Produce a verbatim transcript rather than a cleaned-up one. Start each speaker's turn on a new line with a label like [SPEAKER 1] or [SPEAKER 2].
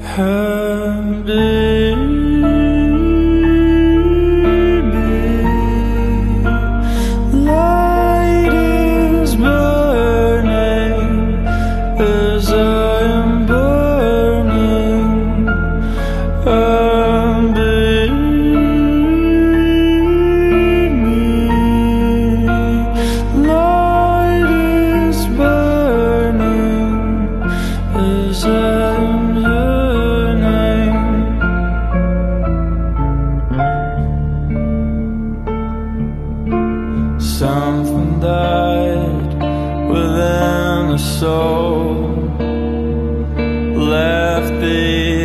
[SPEAKER 1] And baby, light is burning as I am burning. And baby, light is burning as I am yearning. Something died within the soul, left behind